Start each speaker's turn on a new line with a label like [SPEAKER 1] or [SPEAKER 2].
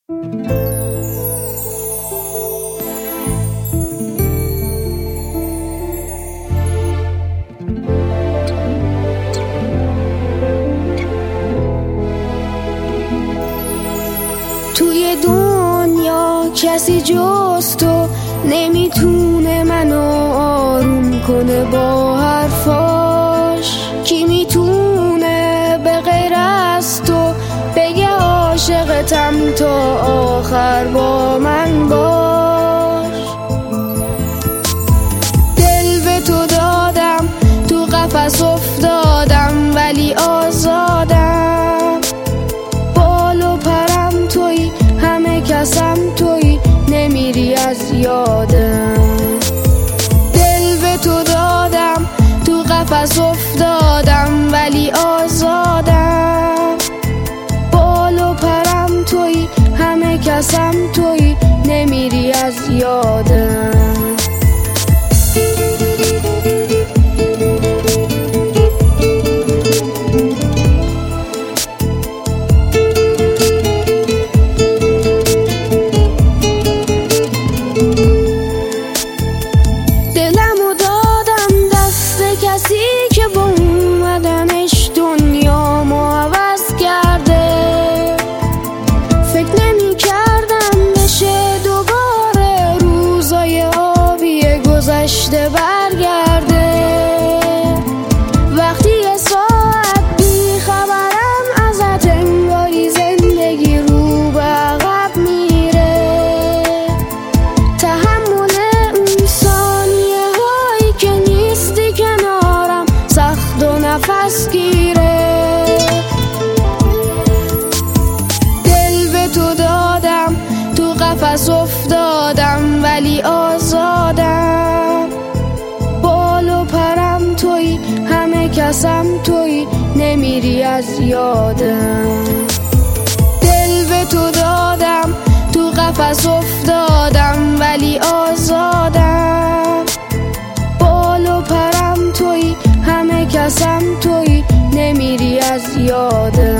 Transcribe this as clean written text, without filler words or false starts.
[SPEAKER 1] توی دنیا کسی جز تو نمیتونه منو آروم کنه با حرفاش. کی میتونه به غیر از تو بگه عاشقتم تا آخر با من باش. دل به تو دادم، تو قفس افتادم ولی آزادم. بال و پرم توی، همه کسم توی، نمیری از یادم. دل به تو دادم، تو قفس افتادم ولی آزادم. بال و پرم توی، همه کسم توی، نمیری از یادم. دلمو دادم دست کسی که با اومدنش دنیامو عوض کرده. فکر نمی کردم بشه دوباره روزای آبی گذشته برگرده. وقتی یه ساعت بی خبرم ازت، انگاری زندگی رو به عقب میره. تحمل اون ثانیه هایی که نیستی کنارم سخت و نفس گیره. دل به تو دادم، تو قفس افتادم ولی آزادم. بال و پرم توی، همه کسم توی، نمیری از یادم. دل به تو دادم، تو قفس افتادم ولی آزادم. بال و پرم توی، همه کسم توی، نمیری از یادم.